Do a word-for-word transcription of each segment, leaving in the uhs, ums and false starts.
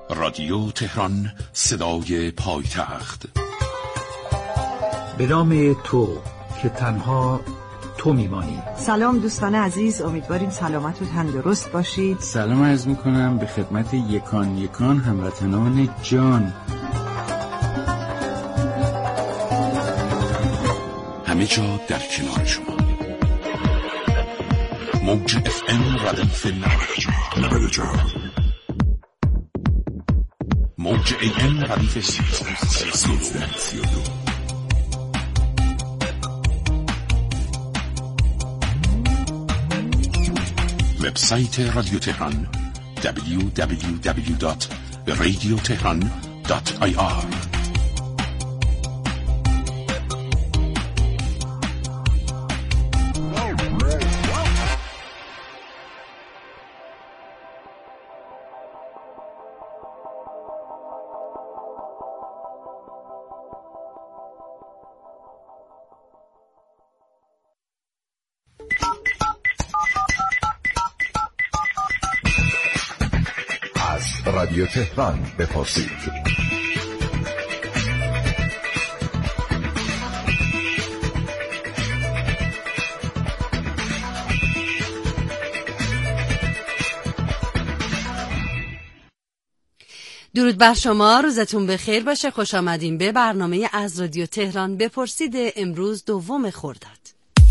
رادیو تهران، صدای پایتخت. به نام تو که تنها تو میمانی. سلام دوستان عزیز، امیدواریم سلامت و تندرست باشید. سلام عرض میکنم به خدمت یکان یکان هموطنان جان. همه جا در کنار شما. موج اف ام ردیف نود و چهار، موج ای ام ردیف سی و دو. وبسایت رادیو تهران دبلیو دبلیو دبلیو دات رادیو تهران دات آی آر. رادیو تهران بپرسید. درود بر شما، روزتون بخیر باشه. خوش آمدین به برنامه از رادیو تهران بپرسید. امروز دوم خرداد.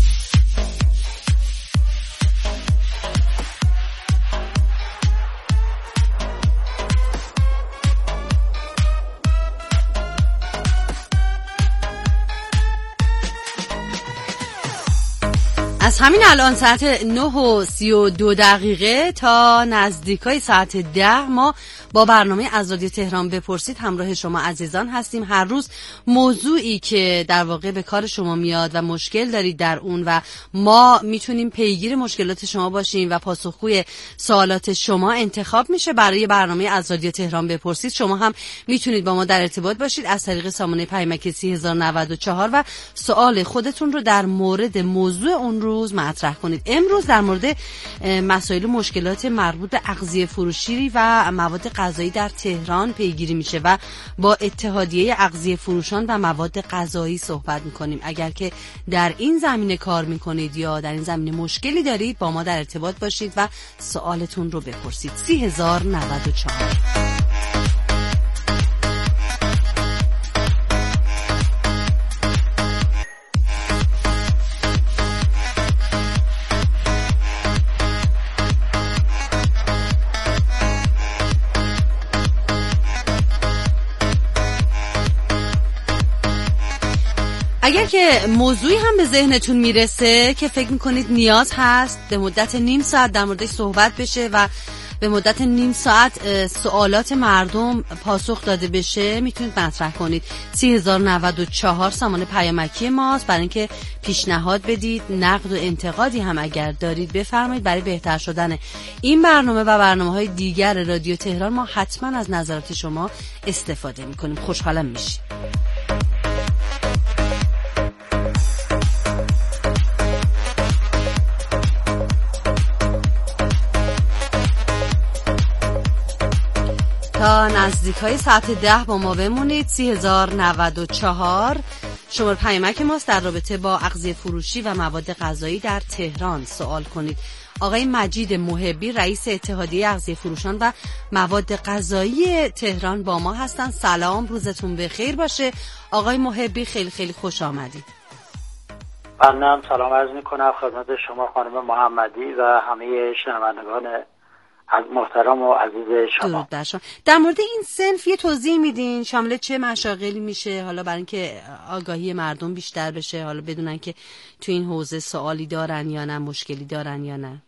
از همین الان ساعت نه و سی و دو دقیقه تا نزدیکای ساعت ده ما با برنامه از رادیو تهران بپرسید همراه شما عزیزان هستیم. هر روز موضوعی که در واقع به کار شما میاد و مشکل دارید در اون و ما میتونیم پیگیر مشکلات شما باشیم و پاسخگوی سوالات شما انتخاب میشه برای برنامه از رادیو تهران بپرسید. شما هم میتونید با ما در ارتباط باشید از طریق سامانه پیامک سی هزار و نود و چهار و سوال خودتون رو در مورد موضوع اون روز مطرح کنید. امروز در مورد مسائل و مشکلات مربوط به اغذیه فروشی و مواد غذایی در تهران پیگیری میشه و با اتحادیه اغذیه فروشان و مواد غذایی صحبت میکنیم. اگر که در این زمینه کار میکنید یا در این زمینه مشکلی دارید با ما در ارتباط باشید و سوالتون رو بپرسید. سی هزار و نود و چهار. اگر که موضوعی هم به ذهنتون میرسه که فکر میکنید نیاز هست به مدت نیم ساعت در موردش صحبت بشه و به مدت نیم ساعت سوالات مردم پاسخ داده بشه میتونید مطرح کنید. سی هزار و نود و چهار سامانه پیامکی ماست برای اینکه پیشنهاد بدید. نقد و انتقادی هم اگر دارید بفرمایید. برای بهتر شدن این برنامه و برنامه‌های دیگر رادیو تهران ما حتما از نظرات شما استفاده میکنیم. خوشحالم میشیم. تا نزدیک های ساعت ده با ما بمونید. سی هزار و نود و چهار شماره پیامک ماست. در رابطه با اغذیه فروشی و مواد غذایی در تهران سوال کنید. آقای مجید محبی رئیس اتحادیه اغذیه فروشان و مواد غذایی تهران با ما هستن. سلام، روزتون بخیر باشه. آقای محبی خیلی خیلی خوش آمدید. من سلام عرض میکنم خدمت شما خانم محمدی و همه شنوندگان از محترم و عزیز شما. درود بر شما. در مورد این صنف یه توضیح میدین شامل چه مشاغلی میشه، حالا برای اینکه آگاهی مردم بیشتر بشه، حالا بدونن که تو این حوزه سوالی دارن یا نه، مشکلی دارن یا نه؟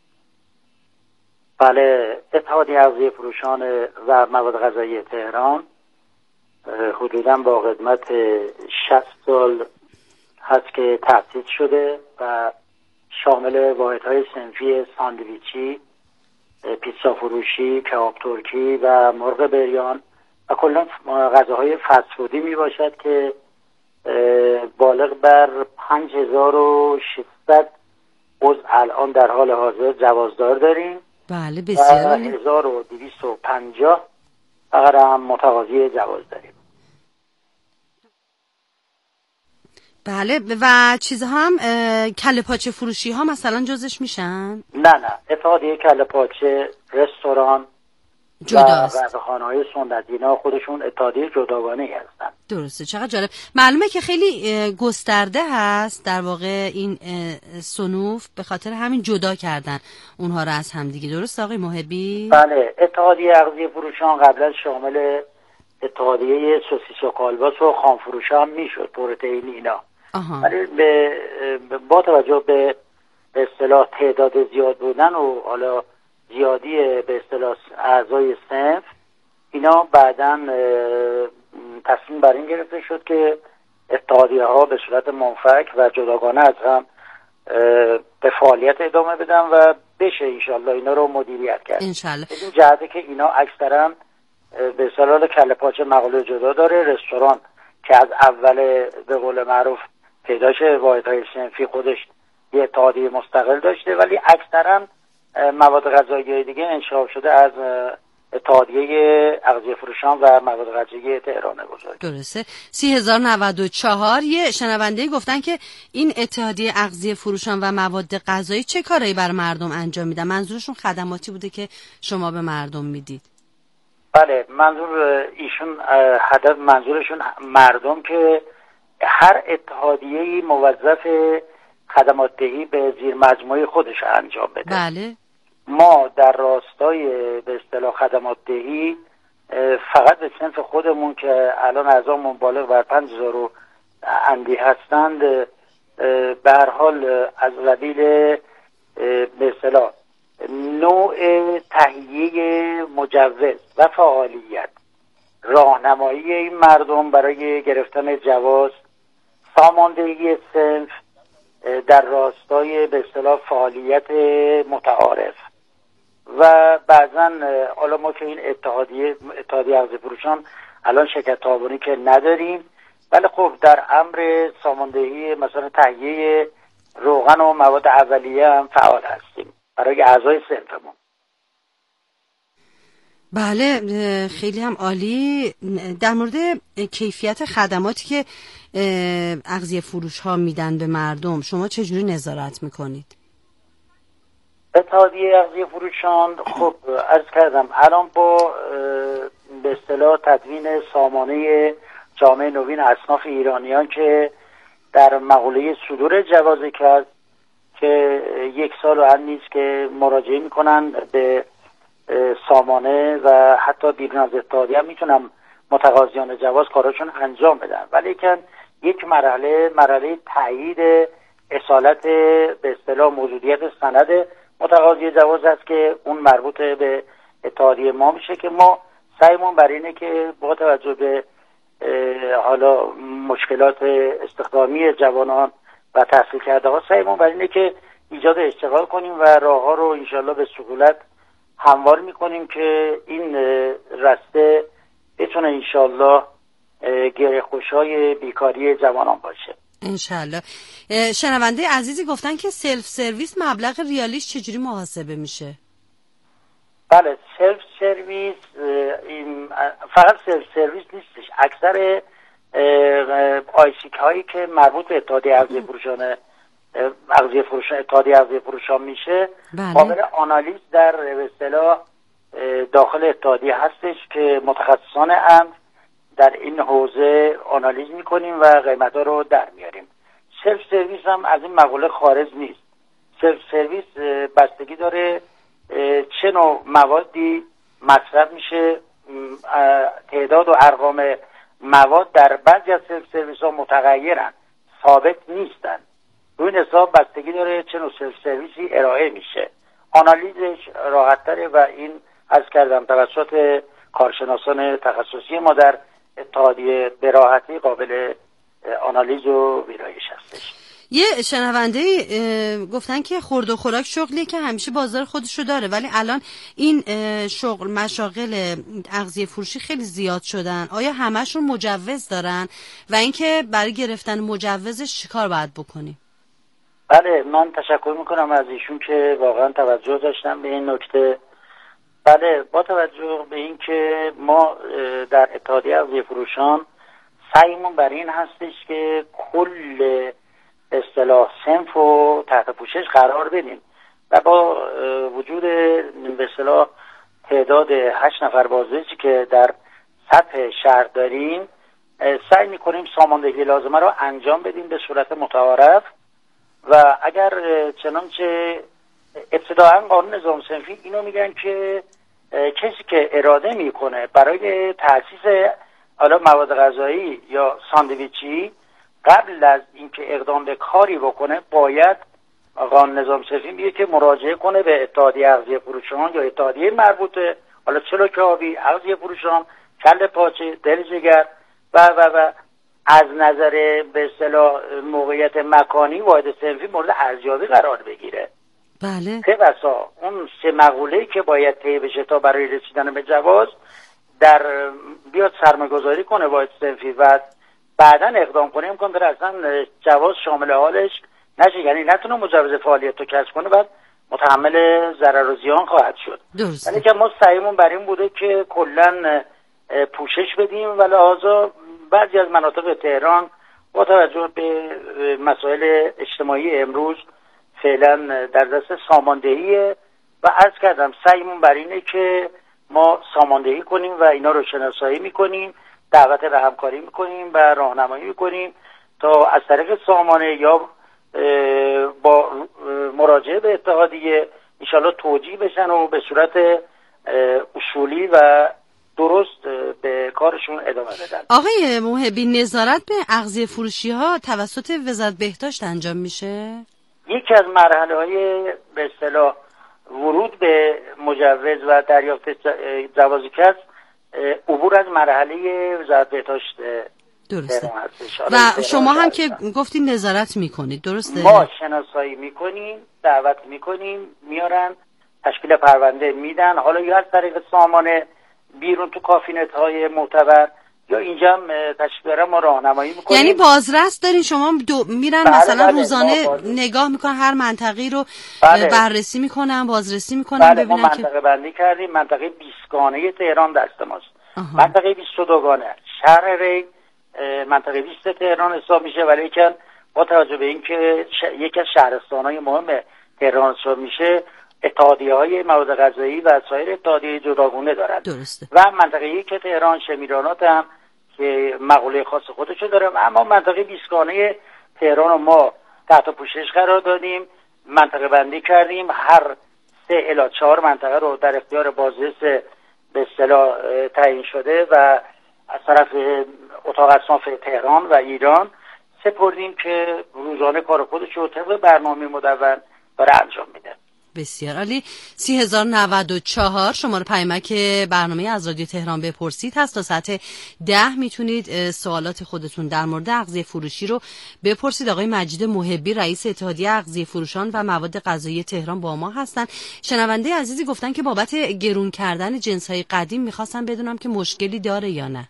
بله، اتحادیه اغذیه فروشان و مواد غذایی تهران حدوداً با خدمت شصت سال هست که تأسیس شده و شامل واحدهای صنفی ساندویچی، پیتزا فروشی، کباب ترکی و مرغ بریان و کلا غذاهای فست فودی می باشد که بالغ بر پنج هزار و ششصد عضو الان در حال حاضر جوازدار داریم. بله بسیار. و هزار و دویست و پنجاه فقط هم متقاضی جواز داریم. بله. و چیزها هم کله پاچه فروشی ها مثلا جزش میشن؟ نه نه، اتحادیه کله پاچه، رستوران جداست. و رضاخانه‌های سنت اینا خودشون اتحادیه جداگانه هستن. درسته. چقدر جالب. معلومه که خیلی گسترده هست در واقع این صنوف، به خاطر همین جدا کردن اونها رو از هم دیگه. درست آقای محبی؟ بله. اتحادیه اغذیه فروشان قبلا شامل اتحادیه سوسیس و کالباس و خام فروش هم میشد، پروتئین اینا. ولی به با توجه به به اصطلاح تعداد زیاد بودن و حالا زیادی به اصطلاح اعضای صنف، اینا بعداً تصمیم بر این گرفته شد که اتحادیه ها به صورت منفک و جداگانه از هم به فعالیت ادامه بدن و بشه انشالله اینا رو مدیریت کرد. انشالله. این جهته که اینا اکثرا به اصطلاح کله پاچه مقاله جدا داره، رستوران که از اول به قول معروف پیداش واحدهای صنفی خودش یه اتحادیه مستقل داشته، ولی اکثرا مواد غذایی دیگه انشأ شده از اتحادیه اغذیه فروشان و مواد غذایی تهران بزرگ. درسته. سی هزار و نود و چهار یه شنونده گفتن که این اتحادیه اغذیه فروشان و مواد غذایی چه کارایی برای مردم انجام میدن؟ منظورشون خدماتی بوده که شما به مردم میدید؟ بله، منظور ایشون هدف منظورشون مردم که هر اتحادیه‌ای موظف خدمات دهی به زیر مجموعه خودش انجام بده. بله. ما در راستای به اصطلاح خدمات دهی فقط به صنف خودمون که الان اعضامون بالغ بر پنج هزار و اندی هستند، به هر حال از قبیل به اصطلاح نوع تهیه مجوز و فعالیت، راهنمایی این مردم برای گرفتن جواز، ساماندهی صنف در راستای به اصطلاح فعالیت متعارف و بعضا حالا ما که این اتحادیه اتحادیه اغذیه فروشان الان شرکت تعاونی که نداریم، ولی خب در امر ساماندهی مثلا تهیه روغن و مواد اولیه هم فعال هستیم برای اعضای صنفمون. بله، خیلی هم عالی. در مورد کیفیت خدماتی که اغذیه فروش ها میدن به مردم شما چجوری نظارت میکنید؟ اتحادیه اغذیه فروشان خب عرض کردم الان با به اصطلاح تدوین سامانه جامعه نوین اصناف ایرانیان که در مقوله صدور جواز کرد که یک سال و هم نیست که مراجعه میکنن به سامانه و حتی بیرون از اتحادیه هم میتونن متقاضیان جواز کاراشون انجام بدن، ولی که یک مرحله مرحله تایید اصالت به اصطلاح موجودیت سند متقاضی جواز است که اون مربوط به اتحادیه ما میشه که ما سعیمون بر اینه که با توجه به حالا مشکلات استخدامی جوانان و تحصیل کرده ها سعیمون بر اینه که ایجاد اشتغال کنیم و راه ها رو انشالله به سهولت هموار میکنیم که این رسته بتونه انشالله گره‌خوشای بیکاری جوانان باشه انشالله. شنونده عزیزی گفتن که سلف سرویس مبلغ ریالیش چجوری محاسبه میشه؟ بله، سلف سرویس این فقط سلف سرویس نیستش، اکثر آیسیک هایی که مربوط به اتحادیه اغذیه فروشان اغذیه فروشان اتحادیه اغذیه فروشان میشه قابل آنالیز در به اصطلاح داخل اتحادیه هستش که متخصصان امر در این حوزه آنالیز میکنیم و قیمت ها رو در میاریم. سلف سرویس هم از این مقوله خارج نیست. سلف سرویس بستگی داره چه نوع موادی مصرف میشه، تعداد و ارقام مواد در بعضی از سلف سرویس ها متغیرن، ثابت نیستن. روی این حساب بستگی داره چه نوع سلف سرویسی ارائه میشه. آنالیزش راحت تره و این از کردم توسط کارشناسان تخصصی ما در اتحادیه به راحتی قابل آنالیز و ویرایش هستش. یه شنونده گفتن که خورد و خوراک شغلی که همیشه بازار خودش رو داره، ولی الان این شغل مشاغل اغذیه فروشی خیلی زیاد شدن. آیا همشون مجوز دارن و اینکه برای گرفتن مجوزش چیکار باید بکنیم؟ بله، من تشکر میکنم از ایشون که واقعا توجه داشتن به این نکته. بله، با توجه به اینکه ما در اتحادیه اغذیه فروشان سعیمون بر این هستش که کل اصطلاح صنف رو تحت پوشش قرار بدیم و با وجود به اصطلاح تعداد هشت نفر بازرسی که در سطح شهر داریم، سعی میکنیم ساماندهی لازمه رو انجام بدیم به صورت متعارف و اگر چنانچه ابتداعا قانون نظام صنفی اینو میگن که کسی که اراده میکنه برای تأسیس حالا مواد غذایی یا ساندویچی قبل از اینکه اقدام به کاری بکنه باید قانون نظام صنفی میگه که مراجعه کنه به اتحادیه اغذیه فروشان یا اتحادیه مربوطه، حالا چلو آبی، اغذیه فروشان، کله پاچه، دل جگر و و و از نظر به اصطلاح موقعیت مکانی واحد صنفی مورد ارزیابی قرار بگیره. بله. سه بسا اون سه مقوله‌ای که باید طی بشه تا برای رسیدن به جواز در بیاد سرمایه‌گذاری کنه واحد صنفی و بعداً اقدام کنه، امکان داره اصلا جواز شامل حالش نشه، یعنی نتونه مجوز فعالیت رو کسب کنه، بعد متحمل ضرر و زیان خواهد شد. درست. یعنی که ما سعیمون بر این بوده که کلاً پوشش بدیم و لحاظا بعضی از مناطق تهران با توجه به مسائل اجتماعی امروز فعلا در دست ساماندهیه و عرض کردم سعیمون بر اینه که ما ساماندهی کنیم و اینا رو شناسایی میکنیم، دعوت به همکاری میکنیم و راهنمایی میکنیم تا از طریق سامانه یا با مراجعه به اتحادیه انشالله توجیه بشن و به صورت اصولی و درست به کارشون ادامه بدن. آقای محبی، نظارت به اغذیه فروشی ها توسط وزارت بهداشت انجام میشه؟ یکی از مرحله های به اصطلاح ورود به مجوز و دریافت جواز کسب عبور از مرحله وزارت بهداشت درسته. و شما هم که گفتین نظارت میکنید، درسته؟ ما شناسایی میکنیم، دعوت میکنیم، میارن تشکیل پرونده میدن، حالا یا از طریق سامانه بیرون تو کافینت های معتبر یا اینجا هم تشکیل ما راهنمایی میکنیم. یعنی بازرس دارین شما دو میرن بله مثلا بله روزانه نگاه میکنن هر منطقی رو بله بررسی میکنن، بازرسی میکنن بله ببینن ما منطقه که... بندی کردیم، منطقه بیست گانه تهران دست ماست. آها. منطقه بیست و دو گانه شهر ری منطقه بیست تهران حساب میشه، ولی که با توجه به اینکه ش... یکی از شهرستان‌های مهم تهران حساب میشه، اتحادیه‌های مواد غذایی و سایر اتحادیه جداگونه دارند. درسته. و منطقه یک تهران شمیرانات هم که مقوله خاص خودشو داره، اما منطقه بیست گانه تهران رو ما تحت پوشش قرار دادیم، منطقه بندی کردیم، هر سه الی چهار منطقه رو در اختیار بازرس به اصطلاح تعیین شده و از طرف اتاق اصناف تهران و ایران سپردیم که روزانه کار خودش رو طبق برنامه مدون داره انجام میده. بسیار عالی. سی هزار نود و چهار شماره پیامک برنامه از رادیو تهران بپرسید هست. تا ساعت ده میتونید سوالات خودتون در مورد اغذیه فروشی رو بپرسید. آقای مجید محبی رئیس اتحادیه اغذیه فروشان و مواد غذایی تهران با ما هستن. شنونده عزیزی گفتن که بابت گرون کردن جنس‌های قدیم میخواستن بدونم که مشکلی داره یا نه.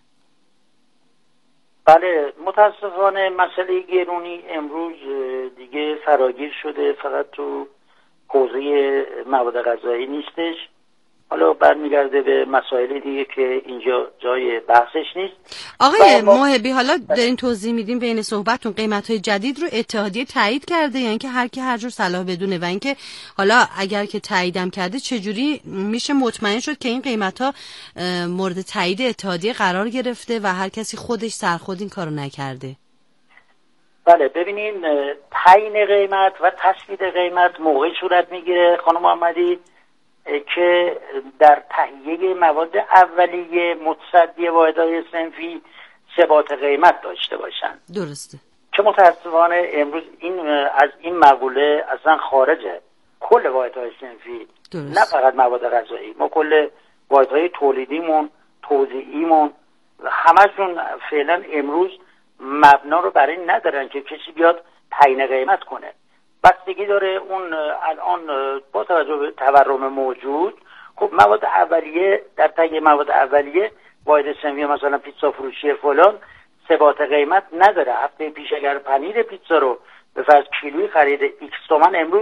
بله، متاسفانه مسئله گرونی امروز دیگه فراگیر شده، فقط تو حوزه مواد غذایی نیستش، حالا برمیگرده به مسائل دیگه که اینجا جای بحثش نیست. آقای محبی، حالا دارین توضیح میدیم بین صحبتتون قیمت‌های جدید رو اتحادیه تایید کرده یا اینکه هر کی هر جور صلاح بدونه، و اینکه حالا اگر که تاییدم کرده چجوری میشه مطمئن شد که این قیمت‌ها مورد تایید اتحادیه قرار گرفته و هر کسی خودش سرخود این کارو نکرده؟ بله، ببینین تعیین قیمت و تثبیت قیمت موقعی صورت میگیره خانم محمدی که در تهیه مواد اولیه متصدی واحدهای صنفی ثبات قیمت داشته باشن. درسته. که متاسفانه امروز این از این مقوله اصلا خارجه. کل واحدهای صنفی، نه فقط مواد غذایی، ما کل واحدهای تولیدیمون، توزیعیمون همشون فعلا امروز مبنا رو برای ندارن که کسی بیاد تعیین قیمت کنه. بستگی داره اون الان با توجه به تورم موجود، خب مواد اولیه در تهیه مواد اولیه واحد صنفی مثلا پیتزا فروشی فلان ثبات قیمت نداره. هفته پیش اگر پنیر پیتزا رو به فرض کیلویی خرید ایکس تومن، امروز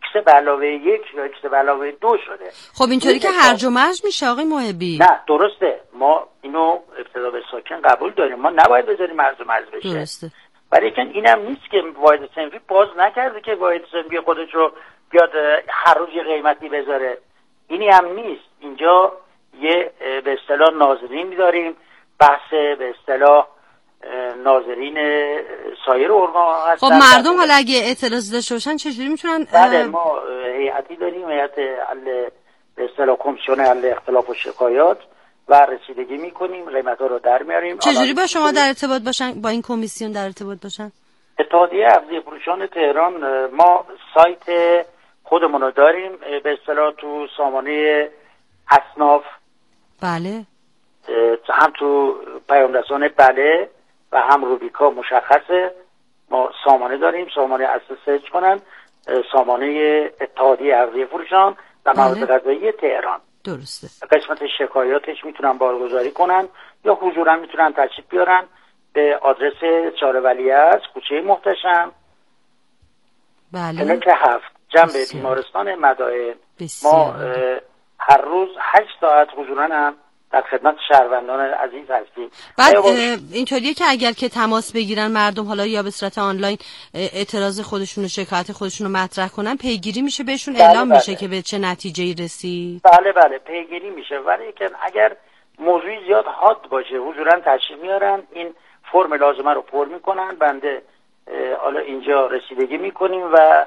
ایکس به علاوه یک یا ایکس به علاوه دو شده. خب اینطوری که هرج و مرج میشه آقای محبی. نه درسته، ما اینو ابتدا به ساکن قبول داریم، ما نباید بذاریم هرج و مرج بشه. درسته. ولی که اینم نیست که واحد صنفی باز نکرده که واحد صنفی خودش رو بیاد هر روز یه قیمتی بذاره. اینی هم نیست. اینجا یه به اصطلاح ناظرین داریم، بحث به اصطلاح ناظرین سایر ارگان هستن. خب مردم حالا اگه اعتراض داشته باشن چجوری میتونن؟ بله ما هیئتی داریم، هیئت حل به اصطلاح کمیسیون حل اختلاف و شکایات و رسیدگی میکنیم، قیمتا رو در میاریم. چجوری با شما در ارتباط باشن، با این کمیسیون در ارتباط باشن؟ اتحادیه اغذیه فروشان تهران ما سایت خودمون رو داریم، به اصطلاح تو سامانه اصناف. بله. هم تو پیام رسان بله و هم روبیکا مشخصه. ما سامانه داریم، سامانه اصل سرچ کنن، سامانه اتحادیه اغذیه فروشان و مواد غذایی تهران. درسته. قسمت شکایاتش میتونن بارگذاری کنن یا حضورا میتونن تشریف بیارن به آدرس چهار ولیعصر، کوچه محتشم، بله. کلک هفت، جنب بیمارستان مدائن. ما هر روز هشت ساعت حضورا هم در خدمت شهروندان عزیز هستیم. بعد اینطوریه که اگر که تماس بگیرن مردم، حالا یا به صورت آنلاین اعتراض خودشون و شکایت خودشون رو مطرح کنن، پیگیری میشه بهشون بله اعلام بله. میشه که به چه نتیجه‌ای رسید؟ بله بله پیگیری میشه. ولی که اگر موضوعی زیاد حاد باشه حضورا تشریف میارن، این فرم لازمه رو پر میکنن، بنده حالا اینجا رسیدگی میکنیم و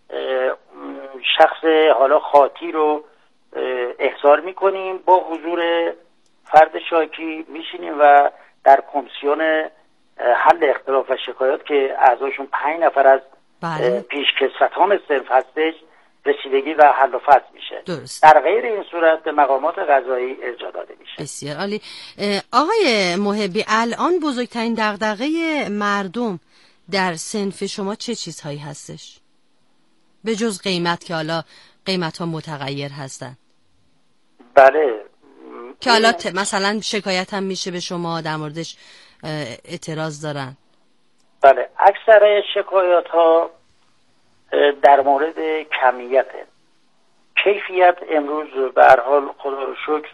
شخص حالا خاطی رو احضار میکنیم، با حضور فرد شاکی میشینیم و در کمیسیون حل اختلاف و شکایات که اعضاشون پنج نفر از بله. پیشکسوتان صنف هستش رسیدگی و حل و فصل میشه. درست. در غیر این صورت به مقامات قضایی ارجاع داده میشه. بسیار عالی. آقای محبی، الان بزرگترین دغدغه مردم در صنف شما چه چیزهایی هستش؟ به جز قیمت که حالا قیمت ها متغیر هستن. بله. که حالا ت... مثلا شکایت هم میشه به شما در موردش اعتراض دارن. بله اکثر شکایات ها در مورد کمیته. کیفیت امروز به هر حال خدا رو شکر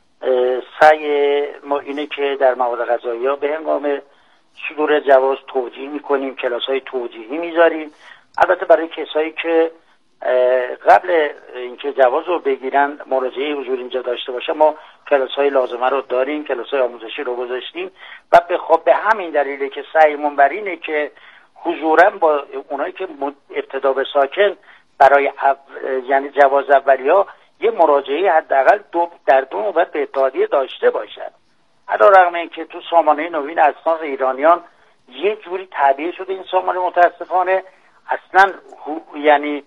سعی ما اینه که در مواد غذایی ها به هنگام صدور جواز توجیه میکنیم، کلاس های توجیهی میذاریم. البته برای کسایی که قبل اینکه جواز رو بگیرن مراجعه حضور اینجا داشته باشه، ما کلاس های لازمه رو داریم، کلاس های آموزشی رو گذاشتیم و به خب به همین دلیله که سعیمون بر اینه که حضورا با اونایی که ابتدا به ساکن برای او... یعنی جواز اولیا یه مراجعه حداقل دو در دو نوبت به اتحادیه داشته باشن. علیرغم اینکه تو سامانه نوین اصناف ایرانیان یه جوری تعبیه شده این سامانه، متاسفانه اصلا یعنی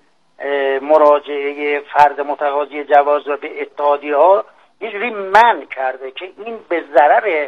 مراجعه فرد متقاضی جواز را به اتحادیه ها یه جوری منع کرده که این به ضرر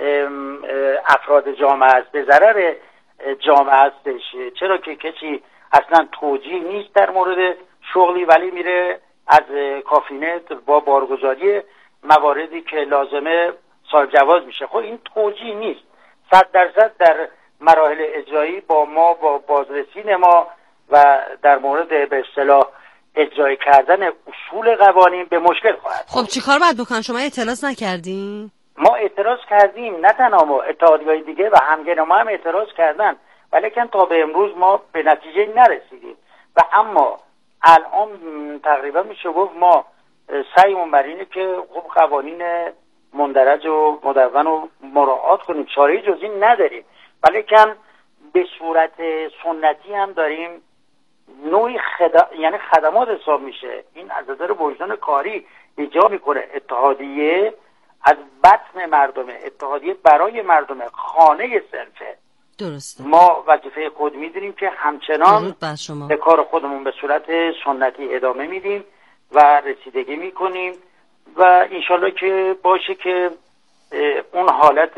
افراد جامعه است، به ضرر جامعه هستش. چرا که کسی اصلا توجیه نیست در مورد شغلی ولی میره از کافینت با بارگذاری مواردی که لازمه صاحب جواز میشه. خب این توجیه نیست. صد درصد در مراحل اجرایی با ما با بازرسی ما و در مورد به اصطلاح اجرای کردن اصول قوانین به مشکل خواهد. خب چیکار باید بکنن؟ شما اعتراض نکردین؟ ما اعتراض کردیم، نه تنها ما، اتحادیه‌های دیگه و همگن ما هم اعتراض کردن، ولیکن تا به امروز ما به نتیجه نرسیدیم. و اما الان تقریبا میشه گفت ما سعیمون بر اینه که خب قوانین مندرج و مدون رو مراعات کنیم، چاره‌ای جز این نداریم، ولیکن به صورت سنتی هم داریم نوعی خدا... یعنی خدمات حساب میشه. این از نظر وجدان کاری ایجاب میکنه. اتحادیه از بطن مردمه، اتحادیه برای مردمه، خانه صنفه. درسته. ما وظیفه خود میدونیم که همچنان به کار خودمون به صورت سنتی ادامه میدیم و رسیدگی میکنیم و انشالله که باشه که اون حالت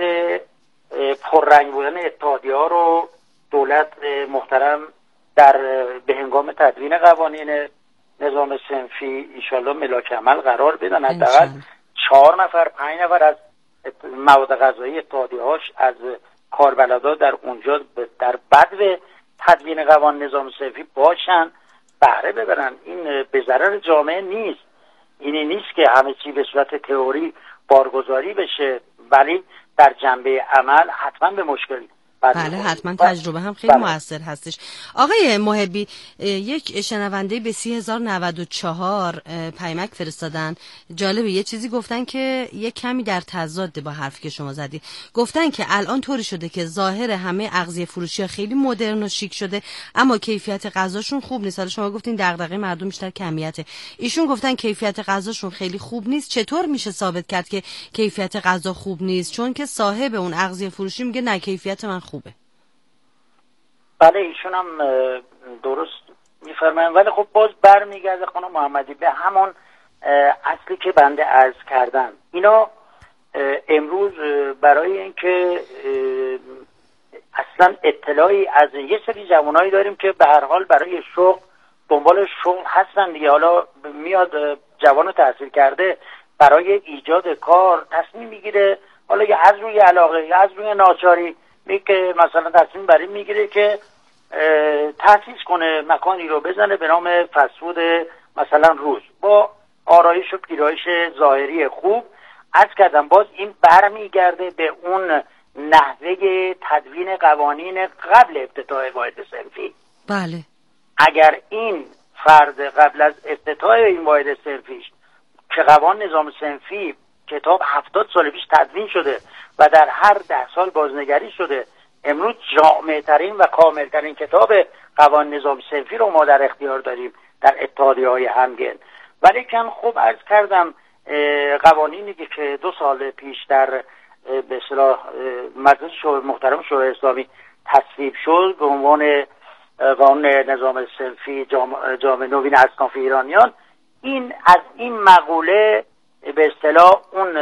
پررنگ بودن اتحادیه ها رو دولت محترم در به hengام تدوین قوانین نظام صنفی انشالله ملاک عمل قرار بدن. حداقل چهار نفر پنج نفر از مواد غذایی اتحادیه هاش از کاربلدا در اونجا در بدو تدوین قوانین نظام صنفی باشن بهره ببرن. این به ضرر جامعه نیست. اینی نیست که همه چی به صورت تئوری بارگذاری بشه، ولی در جنبه عمل حتما به مشکل بله حتما تجربه هم خیلی بله. موثر هستش. آقای محبی، یک شنونده به سی هزار و نود و چهار پیامک فرستادن. جالبه، یه چیزی گفتن که یک کمی در تضاد با حرفی که شما زدی. گفتن که الان طوری شده که ظاهر همه اغذیه فروشی ها خیلی مدرن و شیک شده، اما کیفیت غذاشون خوب نیست. حالا شما گفتین دغدغه مردم بیشتر کمیته، ایشون گفتن کیفیت غذاشون خیلی خوب نیست. چطور میشه ثابت کرد که کیفیت غذا خوب نیست؟ چون که صاحب اون اغذیه فروشی میگه نه کیفیت من خوبه. بله ایشون هم درست میفرمایند، ولی خب باز برمیگرده خانم محمدی به همون اصلی که بنده عرض کردم. اینا امروز برای اینکه اصلا اطلاعی از یه سری جوانایی داریم که به هر حال برای شغل دنبال شغل هستن دیگه، حالا میاد جوان تحصیل کرده برای ایجاد کار تصمیم میگیره، حالا یا از روی علاقه یا از روی ناچاری میگه مثلا تصمیم بر این میگیره که تأسیس کنه مکانی رو بزنه به نام فست‌فود مثلا روز، با آرایش و پیرایش ظاهری خوب. عرض کردم باز این برمیگرده به اون نحوه تدوین قوانین قبل افتتاح واحد صنفی. بله اگر این فرد قبل از افتتاح این واحد صنفی که قوانین نظام صنفی کتاب هفتاد سال پیش تدوین شده و در هر ده سال بازنگری شده، امروز جامع ترین و کامل ترین کتاب قوانین نظام صنفی رو ما در اختیار داریم در اتحادیه های همگن. ولی کن خوب عرض کردم قوانینی که دو سال پیش در به اصطلاح مجلس شورای محترم شورای اسلامی تصویب شد به عنوان قانون نظام صنفی جامع, جامع نوین اصناف ایرانیان، این از این مقوله به اصطلاح اون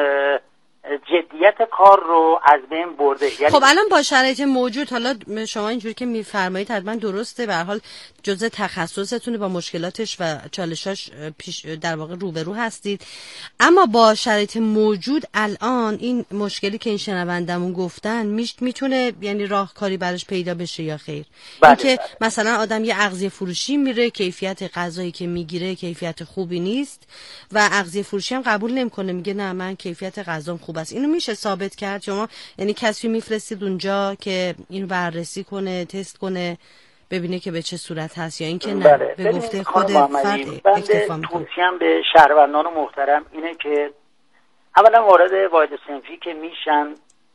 جدیت کار رو از بین برده. یعنی خب الان با شرایط موجود، حالا شما اینجوری که میفرمایید حتما درسته، به هر حال جزء تخصصتونه، با مشکلاتش و چالشاش پیش در واقع روبرو هستید، اما با شرایط موجود الان این مشکلی که این شنوندمون گفتن میتونه یعنی راهکاری براش پیدا بشه یا خیر؟ بله اینکه بله. مثلا آدم یه اغذیه فروشی میره، کیفیت غذایی که میگیره کیفیت خوبی نیست و اغذیه فروشی هم قبول نمیکنه، میگه نه من کیفیت غذام خوب است. اینو میشه ثابت کرد؟ شما یعنی کسی میفرستید اونجا که اینو بررسی کنه، تست کنه، ببینه که به چه صورت هست، یا اینکه نه بله. به گفته خود فرد اکتفا میکنه؟ توصیم به شهروندان محترم اینه که اولا وارد واحد صنفی که میشن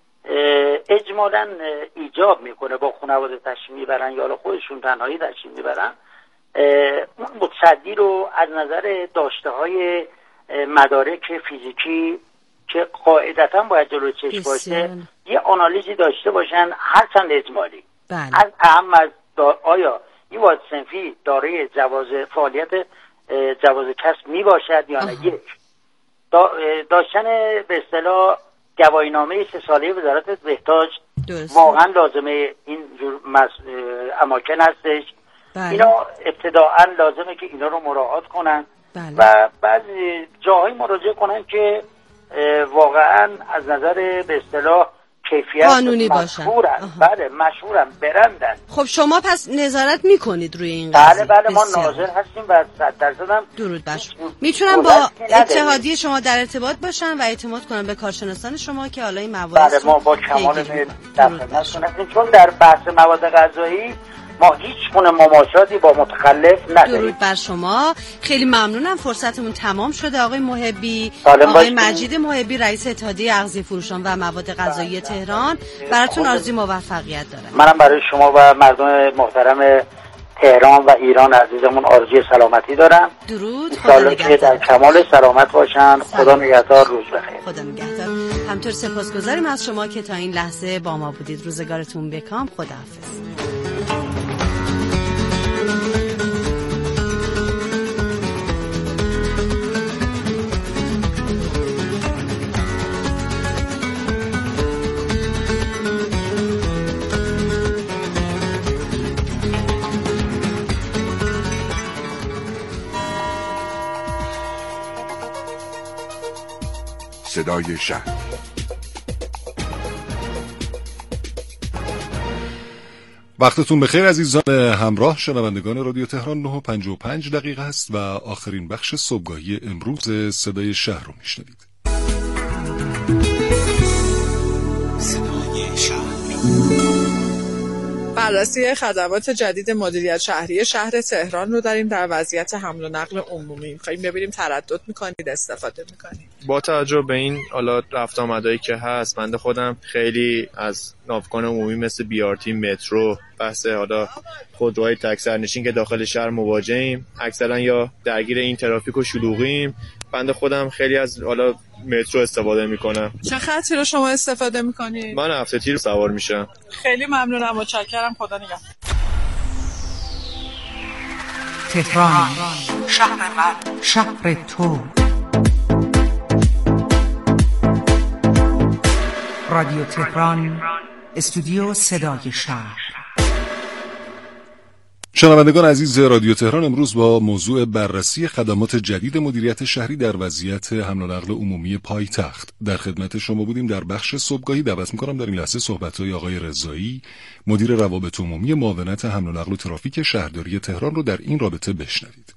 اجمالاً ایجاب میکنه با خانواده تشریف میبرن یا خودشون تنهایی تشریف میبرن، اون متصدی رو از نظر داشته های مدارک فیزیکی که قاعدتاً باید جلوی چشم باشه یه آنالیزی داشته باشن، هرچند اجمالی. بله. از اهم از دا آیا این واحد صنفی دارای جواز فعالیت جواز کسب می باشد یا نه. یک دا داشتن به اصطلاح گواهینامه سه ساله وزارت بهداشت واقعا لازمه این جور مز... اماکن هستش. بله. اینا ابتداعا لازمه که اینا رو مراعات کنن. بله. و بعضی جاهایی مراجعه کنن که واقعا از نظر به اصطلاح کیفیت قانونی باشن. بله مشهورن، برندن. خب شما پس نظارت میکنید روی این قضیه؟ بله بله ما ناظر هستیم و صد درصد هم درود بر شما. میتونم با اتحادیه شما در ارتباط باشن و اعتماد کنم به کارشناسان شما که حالا این موارد بله ما با کمال میل در خدمتتون، چون در بحث مواد غذایی ما هیچ گونه مماشاتی با متخلف نداریم. درود بر شما، خیلی ممنونم. فرصتمون تمام شده. آقای محبی، آقای مجید محبی، رئیس اتحادیه اغذیه فروشان و مواد غذایی تهران، براتون آرزوی موفقیت دارم. منم برای شما و مردم محترم تهران و ایران عزیزمون آرزوی سلامتی دارم. درود، خدا نگهدار. در کمال سلامت باشن. خدا نگهدار، روز بخیر. خدا نگهدار. همطور سپاسگزاریم از شما که تا این لحظه با ما بودید. روزگارتون بکام. خداحافظ. صدای شهر وقتتون بخیر عزیزان همراه شنوندگان رادیو تهران. نه و پنجاه و پنج دقیقه است و آخرین بخش صبحگاهی امروز صدای شهر رو میشنوید. صدای شهر. بررسی خدمات جدید مدیریت شهری شهر تهران رو داریم در وضعیت حمل و نقل عمومی. می‌خوایم ببینیم تردد می‌کنید، استفاده می‌کنید. با توجه به این حالا رفت آمدایی که هست، بنده خودم خیلی از ناوگان عمومی مثل بی آر تی، مترو، بحث حالا خودروهای تک سرنشین که داخل شهر مواجهیم، اکثرا یا درگیر این ترافیک و شلوغیم. بنده خودم خیلی از حالا مترو استفاده میکنم. چه خطی رو شما استفاده میکنید؟ من هفته تیر سوار میشم. خیلی ممنونم، متشکرم، خدا نگهدار. تهران، شهر من، شهر تو. رادیو تهران، استودیو صدای شهر. شنوندگان عزیز رادیو تهران، امروز با موضوع بررسی خدمات جدید مدیریت شهری در وضعیت حمل و نقل عمومی پایتخت در خدمت شما بودیم. در بخش صبحگاهی دعوت می‌کنم در این لحظه صحبت‌های آقای رضایی، مدیر روابط عمومی معاونت حمل و نقل و ترافیک شهرداری تهران رو در این رابطه بشنوید.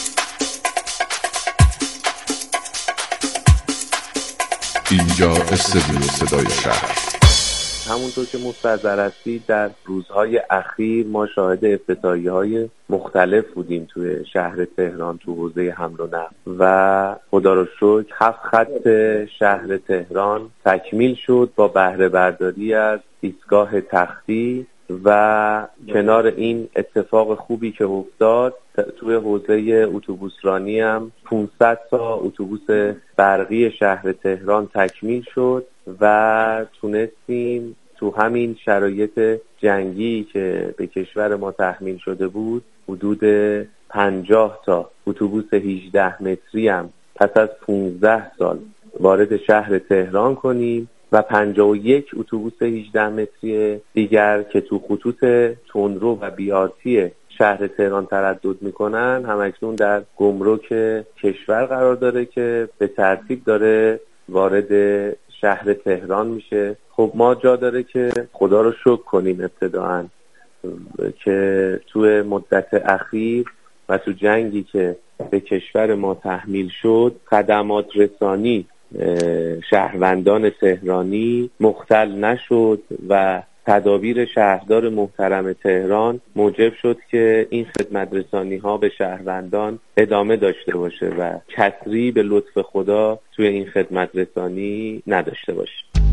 اینجا استودیو صدای شهر. همونطور که مستحضر هستید در روزهای اخیر ما شاهد افتتاحیه‌های مختلف بودیم توی شهر تهران تو حوزه حمل و نقل و خدا رو شکر هفت خط شهر تهران تکمیل شد با بهره برداری از ایستگاه تختی و کنار این اتفاق خوبی که افتاد توی حوزه اتوبوسرانی هم پانصد تا اتوبوس برقی شهر تهران تکمیل شد و تونستیم تو همین شرایط جنگی که به کشور ما تحمیل شده بود حدود پنجاه تا اتوبوس هجده متری هم پس از پانزده سال وارد شهر تهران کنیم و پنجاه و یک اتوبوس هجده متری دیگر که تو خطوط تندرو و بیارتی شهر تهران تردد میکنن همکنون در گمرک کشور قرار داره که به ترتیب داره وارد شهر تهران میشه. خب ما جا داره که خدا رو شکر کنیم ابتداعاً که توی مدت اخیر و تو جنگی که به کشور ما تحمیل شد خدمات رسانی شهروندان تهرانی مختل نشد و تدابیر شهردار محترم تهران موجب شد که این خدمت رسانی ها به شهروندان ادامه داشته باشه و کسری به لطف خدا توی این خدمت رسانی نداشته باشه.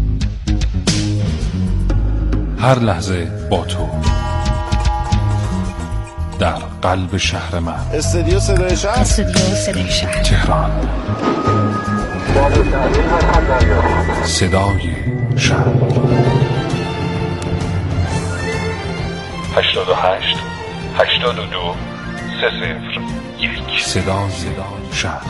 هر لحظه با تو در قلب شهر من. استودیو صدای شهر. استودیو صدای شهر تهران. صدای شهر. هشتاد و هشت هشتاد و دو سه صفر یک. صدای شهر.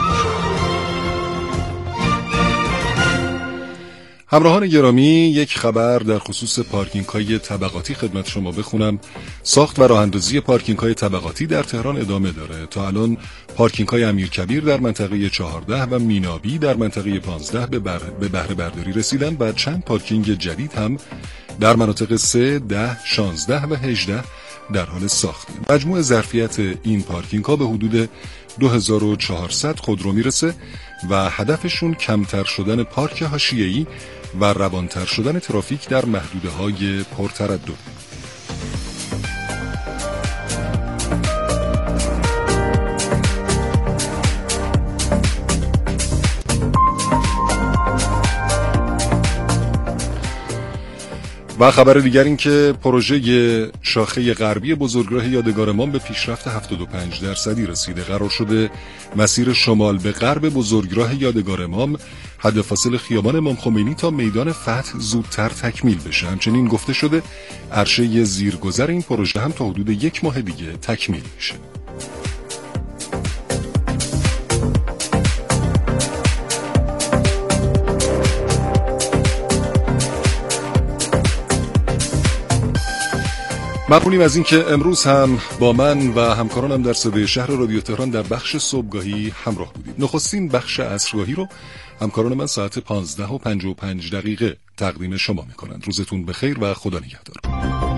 همراهان گرامی، یک خبر در خصوص پارکینگ‌های طبقاتی خدمت شما بخونم. ساخت و راه‌اندازی پارکینگ‌های طبقاتی در تهران ادامه داره. تا الان پارکینگ‌های امیرکبیر در منطقه چهارده و مینابی در منطقه پانزده به بر... به بهره برداری رسیدن و چند پارکینگ جدید هم در مناطق سه، ده، شانزده و هجده در حال ساخته. مجموع ظرفیت این پارکینگ‌ها به حدود دو هزار و چهارصد خودرو میرسه و هدفشون کمتر شدن پارک حاشیه‌ای و روانتر شدن ترافیک در محدوده‌های پرتردد. و خبر دیگر این که پروژه شاخه غربی بزرگراه یادگار امام به پیشرفت هفتاد و پنج درصدی رسیده. قرار شده مسیر شمال به غرب بزرگراه یادگار امام حد فاصل خیابان امام خمینی تا میدان فتح زودتر تکمیل بشه. همچنین گفته شده عرشه زیرگذر این پروژه هم تا حدود یک ماه دیگه تکمیل میشه. ممنونیم از این که امروز هم با من و همکارانم در صدای شهر رادیو تهران در بخش صبحگاهی همراه بودید. نخستین بخش عصرگاهی رو همکاران من ساعت پانزده و پنجاه و پنج دقیقه تقدیم شما میکنند. روزتون بخیر و خدا نگهدار.